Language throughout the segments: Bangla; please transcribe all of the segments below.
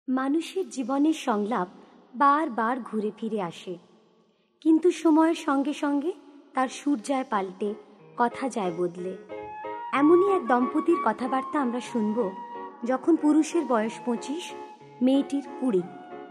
মানুষের জীবনের সংলাপ বারবার ঘুরে ফিরে আসে, কিন্তু সময়ের সঙ্গে সঙ্গে তার সুর যায় পাল্টে, কথা যায় বদলে। এমনই এক দম্পতির কথাবার্তা আমরা শুনব, যখন পুরুষের বয়স 25, মেয়েটির 20।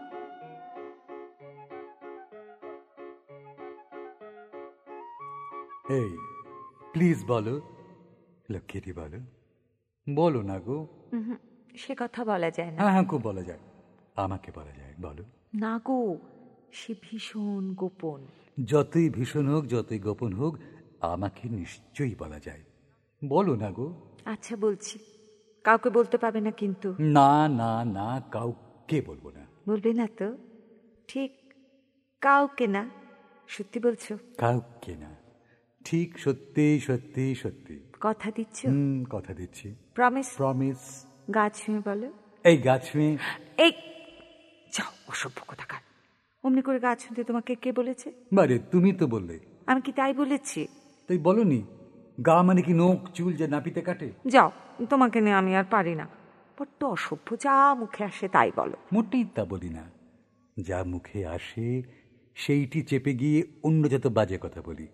এই প্লিজ বলো, লক্ষ্মীটি বলো, বলো না গো। সে কথা বলা যায় না। হ্যাঁ খুব বলা যায়, আমাকে বলা যায়, বলো না গো, সে ভীষণ গোপন। যতই ভীষণ হোক, যতই গোপন হোক, আমাকে নিশ্চয়ই বলা যায়, বলো না গো। আচ্ছা বলছি, কাউকে বলতে পারবে না কিন্তু। না না না, কাউকে বলবো না। বলবে না তো? ঠিক কাউকে না? সত্যি বলছো? কাউকে না, ঠিক সত্যি সত্যি সত্যি। কথা দিচ্ছ? কথা দিচ্ছি। প্রমিস? প্রমিস। গা ছুঁয়ে বলো। এই গা ছুঁয়ে? এই যাও, অসভ্য কোথাকার। অমনি করে গা ছুঁতে তোমাকে কে বলেছে? বারে তুমি তো বললে। আমি কি তাই বলেছি? তাই বলনি? গা মানে কি নোক চুল যে নাপিতে কাটে? যাও, তোমাকে নিয়ে আমি আর পারি না। বড্ড অসভ্য, যা মুখে আসে তাই বলো। মোটেই তা বলি না, যা মুখে আসে সেইটি চেপে গিয়ে অন্য যত বাজে কথা বলি।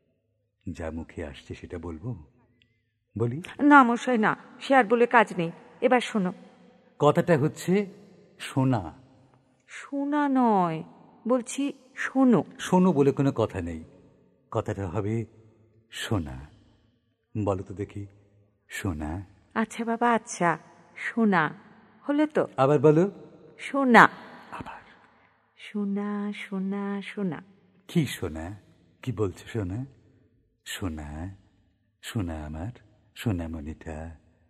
যা মুখে আসছে সেটা বলবো, বলি না মশাই না, সে আর বলে কাজ নেই। এবার শোনো। কথাটা হচ্ছে শোনা। শোনা নয়, বলছি শোনো। শোনো বলে কোনো কথা নেই, কথাটা হবে শোনা। বলো তো দেখি, শোনা। আচ্ছা বাবা, আচ্ছা, শোনা হলো তো। আবার বলো। শোনা। আবার শোনা শোনা শোনা। কি শোনা? কি বলছো শোনা? শোনা, শোনা আমার সোনামণিটা।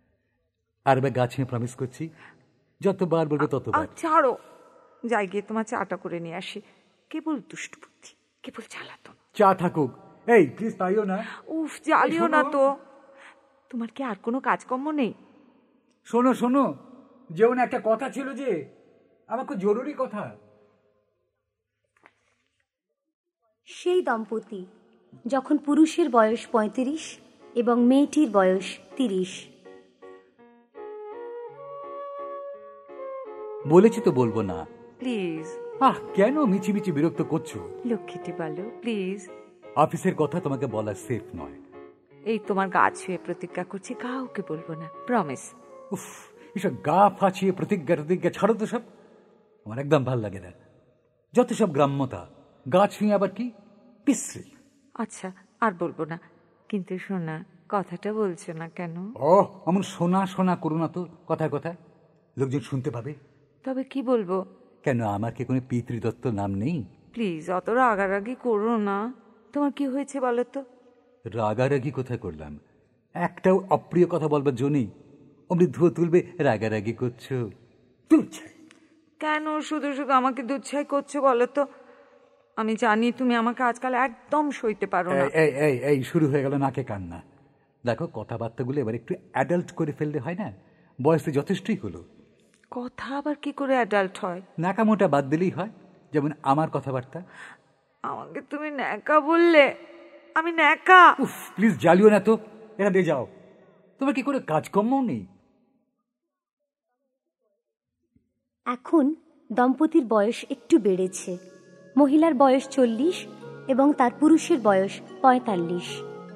আর এবার গাছে প্রমিস করছি, যতবার বলবো ততবার। ছাড়ো, যাই গিয়ে তোমার চাটা করে নিয়ে আসি। কেবল দুষ্ট বুদ্ধি, কেবল জ্বালাতন। চা থাকুক, এই প্লিজ তাইও না। উফ, জ্বালিও না তো। তোমার কি আর কোনো কাজকর্ম নেই? শোনো শোনো, যেমন একটা কথা ছিল যে, আমার খুব জরুরি কথা। সেই দম্পতি, যখন পুরুষের বয়স 35 এবং মেয়েটির বয়স 30। বলেছি তো বলবো না। প্লিজ। কেন মিছিমিছি বিরক্ত করছো? লক্ষ্মীটি বলো প্লিজ। অফিসের কথা তোমাকে বলা সেফ নয়। এই তোমার গা ছুঁয়ে প্রতিজ্ঞা করছি, কাউকে বলবো না, প্রমিস। উফ, এসব গা ফাঁচিয়ে প্রতিজ্ঞা ছাড়ো তো সব, আমার একদম ভাল লাগে না। যত সব গ্রাম্যতা, গা ছুঁয়ে আবার কি পিসি। আচ্ছা, আর বলবো না, কিন্তু শোনা, কথাটা বলছো না কেন? অমন শোনা শোনা করো না তো, কথায় কথায় লোকজন শুনতে পাবে। তবে কি বলবো? কেন, আমার কি কোনো পিতৃদত্ত নাম নেই? প্লিজ অত রাগারাগি করো না। তোমার কি হয়েছে বলো তো? রাগারাগি কোথায় করলাম? একটাও অপ্রিয় কথা বলবার জন্যই অমনি ধুয়ো তুলবে রাগারাগি করছো? কেন শুধু শুধু আমাকে দুচ্ছাই করছো বলো তো? আমি জানি তুমি আমাকে আজকাল একদম সইতে পারো না। এই শুরু হয়ে গেল নাকে কান্না। দেখো, কথাবার্তাগুলো এবার একটু অ্যাডাল্ট করে ফেললে হয় না? বয়স তো যথেষ্টই হলো। কথা আবার কি করে অ্যাডাল্ট হয়? নাকামোটা বাদ দিলেই হয়, যেমন আমার কথাবার্তা। আমাকে তুমি ন্যাকা বললে, আমি ন্যাকা? উফ, প্লিজ জ্বালিও না তো, এখান দিয়ে যাও। তোমার কি করে কাজকর্মও নেই? এখন দম্পতির বয়স একটু বেড়েছে। মহিলার বয়স 40 এবং তার পুরুষের বয়স 45।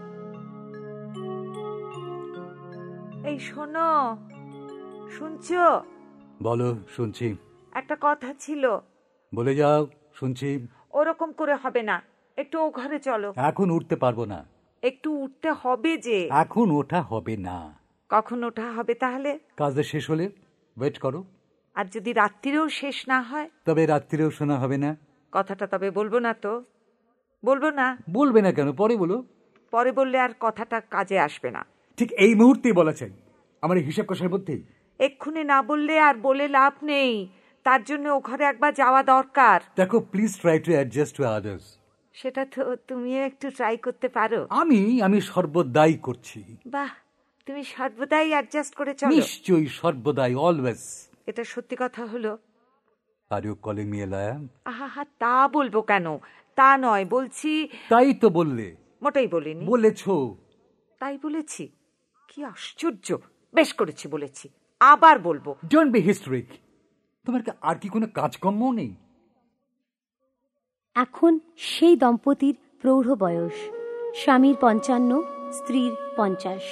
এই শোনো, শুনছো? বলো, শুনছি। একটা কথা ছিল। বলে যাও, শুনছি। ওরকম করে হবে না, একটু ও ঘরে চলো। এখন উঠতে পারবো না। একটু উঠতে হবে যে। এখন ওঠা হবে না। কখন ওঠা হবে তাহলে? কাজটা শেষ হলে ওয়েট করো। আর যদি রাত্রিরেও শেষ না হয়? তবে রাত্রিরেও শোনা হবে না। কথাটা তবে বলবো না তো? বলবো না? বলবে না কেন? পরে বলো। পরে বললে আর কথাটা কাজে আসবে না। ঠিক এই মুহূর্তেই বলা চাই, আমার এই হিসাব কষার মধ্যেই। এক্ষুনি না বললে আর বলে লাভ নেই, তার জন্য ও ঘরে একবার যাওয়া দরকার। দেখো, please try to adjust to others. সেটা তো তুমিও একটু ট্রাই করতে পারো। আমি সর্বদাই করছি। বাহ, তুমি সর্বদাই অ্যাডজাস্ট করে চলো। নিশ্চয়ই, সর্বদাই, অলওয়েজ। এটা সত্যি কথা হলো? Are you calling me a liar? আহা, তা বলবো কেন? তা নয়, বলছি। তাই তো বললে। মোটেই বলিনি। বলেছো। তাই বলেছি? কি আশ্চর্য! বেশ করেছি বলেছি, আবার বলবো। Don't be hysteric. তোমার কি আর কি কোনো কাজকর্ম নেই? এখন সেই দম্পতির প্রৌঢ় বয়স, স্বামীর 55, স্ত্রীর 50।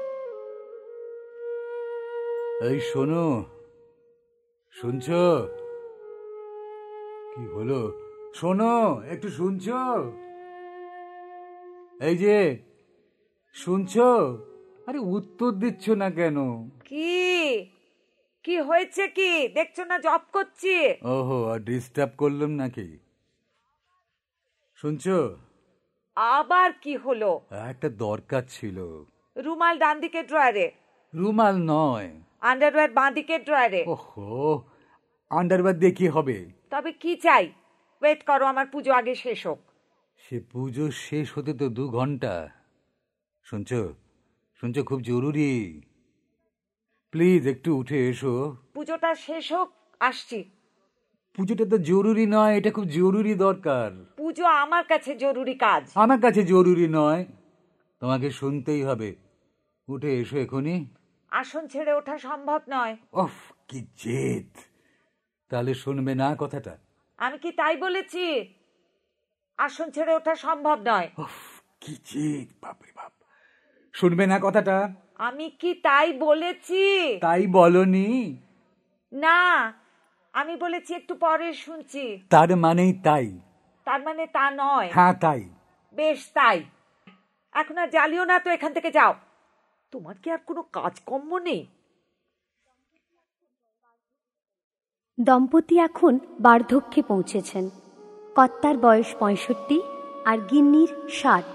এই শোনো, শুনছো? কি হলো? শোনো, একটু শুনছো? এই যে শুনছো? আরে উত্তর দিচ্ছ না কেন? কি কি হয়েছে? কি দেখছো না জব করছি? ওহো, আর ডিস্টার্ব করলাম নাকি? শুনছো? আবার কি হলো? একটা দরকার ছিল। রুমাল ডান দিকের ড্রয়ারে, রুমাল নয়, আন্ডারওয়্যার বাঁ দিকের ড্রয়ারে। ওহো, আন্ডারওয়্যার দিয়ে কি হবে? তবে কি চাই? ওয়েট করো, আমার পুজো আগে শেষ হোক। সে পুজো শেষ হতে তো 2 ঘন্টা। শুনছো? শুনছো? খুব জরুরি, প্লিজ একটু উঠে এসো। পুজোটা শেষ হোক, আসছি। পুজোটা তো জরুরি নয়, এটা খুব জরুরি দরকার। পুজো আমার কাছে জরুরি কাজ। আমার কাছে জরুরি নয়, তোমাকে শুনতেই হবে। উঠে এসো এখনই। আসন ছেড়ে ওঠা সম্ভব নয়। ওফ, কি জেদ! তাহলে শুনবে না কথাটা? আমি কি তাই বলেছি? আসন ছেড়ে ওঠা সম্ভব নয়। ওফ, কি জেদ! বাপরে বাপ, শুনবে না কথাটা? আমি কি তাই বলেছি? তাই বলনি? না, আমি বলেছি একটু পরে শুনছি। তার মানেই তাই? তার মানে তা নয়। হ্যাঁ তাই। বেশ তাই। এখন আর জ্বালিও না তো, এখান থেকে যাও। তোমার কি আর কোনো কাজকর্ম নেই? দম্পতি এখন বার্ধক্যে পৌঁছেছেন। কর্তার বয়স 65 আর গিন্নির 60।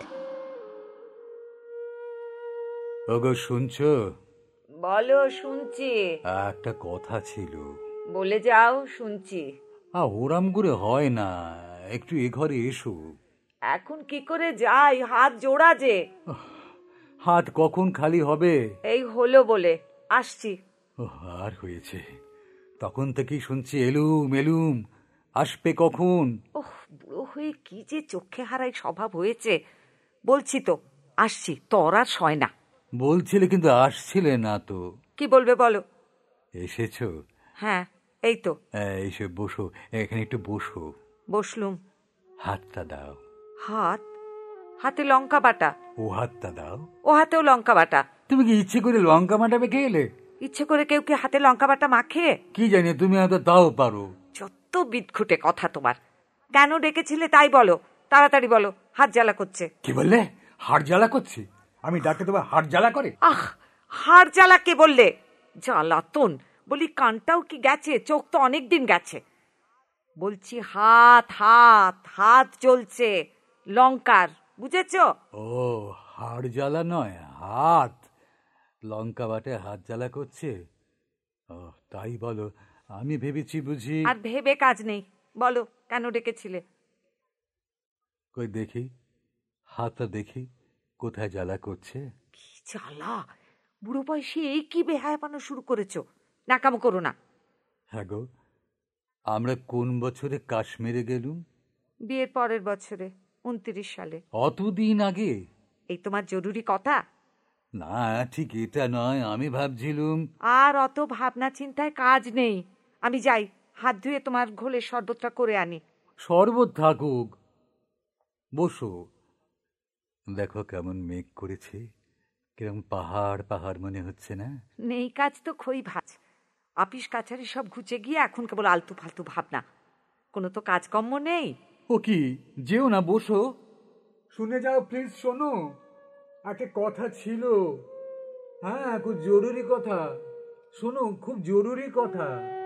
ওগো, শুনছো? বলো, শুনছি। একটা কথা ছিল। বলে যাও, শুনছি। ওরাম করে হয় না, একটু এ ঘরে এসো। এখন কি করে যাই? হাত জোড়া যে। হাত কখন খালি হবে? এই হলো বলে আসছি। আর হয়েছে, তখন থেকেই শুনছি এলুম এলুম, আসবে কখন? ওহ, বুড়ো হয়ে কি যে চোখে হারাই স্বভাব হয়েছে। বলছি তো আসছি, তোর আর সয় না। বলছিলে কিন্তু আসছিলে না তো। কি বলবে বলো? এসেছো? হ্যাঁ, এই তো। এসে বসো, এখানে একটু বসো। বসলুম। হাতটা দাও। হাত? হাতে লঙ্কা বাটা। ও হাতটা দাও। ও হাতেও লঙ্কা বাটা। তুমি কি ইচ্ছে করে লঙ্কা মাটা মেখে এলে? ইচ্ছে করে কেউ কি হাতে লঙ্কা বাটা মাখে? কি জানি, তুমি হয়তো তাও পারো। যত বিদঘুটে কথা তোমার। কেন ডেকেছিলে তাই বলো, তাড়াতাড়ি বলো। হাত জ্বালা করছে। কি বললে? হাড় জ্বালা করছে? আমি ডাকতে তোমার হাড় জ্বালা করে? আহ, হাড় জ্বালা কে বললে? জ্বালাতন বলি, কানটাও কি গেছে? চোখ তো অনেক দিন গেছে। বলছি হাত হাত হাত জ্বলছে লঙ্কার, বুঝেছ? ও, হাড় জ্বালা নয়, হাত। লঙ্কা বাটে হাত জ্বালা করছে? ও, তাই বলো। আমি ভেবেছি বুঝি। আর ভেবে কাজ নেই, বলো কেন ডেকেছিলে? কই দেখি, হাতটা দেখি কোথায় জ্বালা করছে। কি জ্বালা! বুড়ো বয়সে এই কি বেহায়াপানো শুরু করেছো? নাকামো করো না। হ্যাঁ গো, আমরা কোন বছরে কাশ্মীরে গেলুম? বিয়ের পরের বছরে, 29 সালে। অতদিন আগে? এই তোমার জরুরি কথা? না, ঠিক এটা নয়, আমি ভাবছিলুম। আর অত ভাবনা চিন্তায় কাজ নেই। আমি যাই, হাত ধুয়ে তোমার ঘোলের শরবতটা করে আনি। শরবত থাকুক, বসো। দেখো কেমন মেঘ করেছে, কিরম পাহাড় পাহাড় মনে হচ্ছে না? নেই কাজ তো খই ভাজ। আপিস কাছারি সব ঘুচে গিয়ে এখন কেবল আলতু ফালতু ভাবনা। কোনো তো কাজকর্ম নেই। ও কি, যেও না, বসো। শুনে যাও প্লিজ, শোনো, একটা কথা ছিল। হ্যাঁ, খুব জরুরি কথা। শোনো, খুব জরুরি কথা।